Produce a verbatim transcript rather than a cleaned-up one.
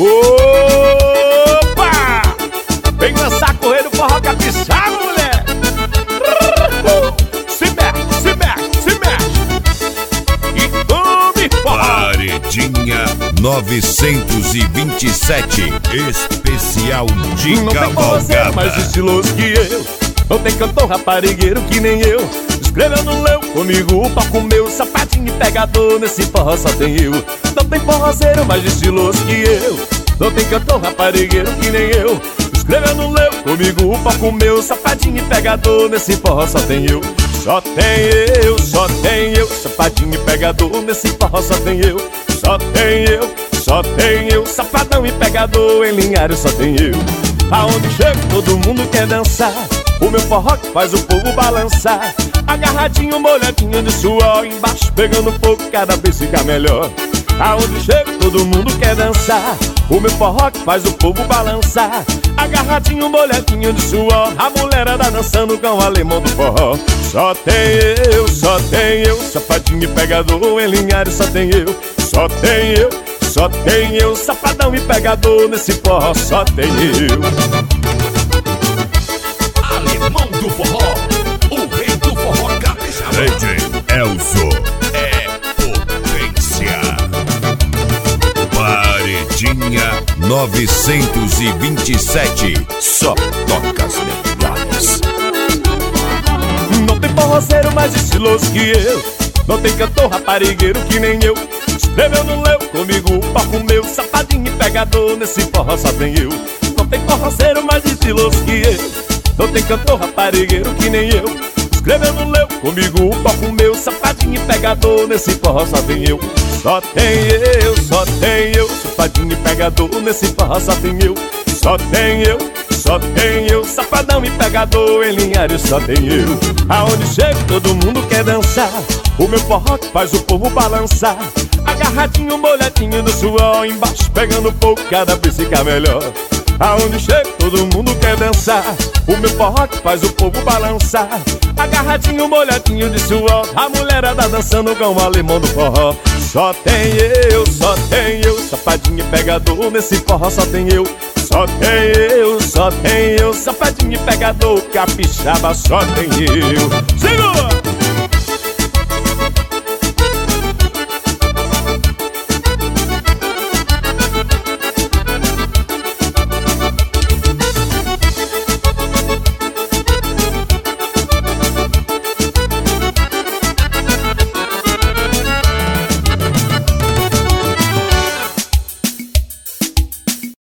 Opa! Vem dançar, correr no forró capixaba, mulher! Se mexe, se mexe, se mexe! E come forró! Paredinha novecentos e vinte e sete, especial de Não tem forrozeiro mais estiloso que eu, não tem cantor raparigueiro que nem eu. Escreveu no leu comigo o palco meu, sapatinho e pegador, nesse forró só tem eu. Não tem forrozeiro mais estiloso que eu, não tem cantor raparigueiro que nem eu. Escreveu no leu comigo o palco meu, sapatinho e pegador, nesse forró só tem eu. Só tem eu, só tem eu, sapatinho e pegador, nesse forró só tem eu. Só tem eu, só tem eu, safadão e pegador, em Linhares só tem eu. Aonde chego todo mundo quer dançar, o meu forró que faz o povo balançar. Agarradinho, molhadinho de suor, embaixo pegando fogo, cada vez fica melhor. Aonde chego todo mundo quer dançar, o meu forró que faz o povo balançar. Agarradinho, molhadinho de suor, a mulherada dançando com o alemão do forró. Só tem eu, só tem eu, safadinho e pegador, em Linhares só tem eu. Só tem eu, só tem eu, safadão e pegador, nesse forró só tem eu. Alemão do forró, o rei do forró capixaba. D J Elzo é potência. Paredinha novecentos e vinte e sete, só toca as melhores. Não tem forrozeiro mais estiloso que eu, não tem cantor raparigueiro que nem eu. Escreveu no leu comigo o palco meu, safadinho e pegador, nesse forró só tem eu. Não tem forrozeiro mais estiloso que eu, não tem cantor raparigueiro que nem eu. Escreveu no leu comigo o palco meu, safadinho e pegador, nesse forró só tem eu. Só tem eu, só tem eu, safadinho e pegador, nesse forró só tem eu. Só tem eu, só tem eu, safadão e pegador, em Linhares só tem eu. Aonde chego todo mundo quer dançar, o meu forró que faz o povo balançar. Agarradinho, molhadinho do suor, embaixo pegando fogo, cada vez fica melhor. Aonde chego todo mundo quer dançar, o meu forró que faz o povo balançar. Agarradinho, molhadinho de suor, a mulherada dançando com o alemão do forró. Só tem eu, só tem eu, safadinho e pegador, nesse forró só tem eu. Só tem eu, só tem eu, safadinho e pegador, capixaba só tem eu. Segura!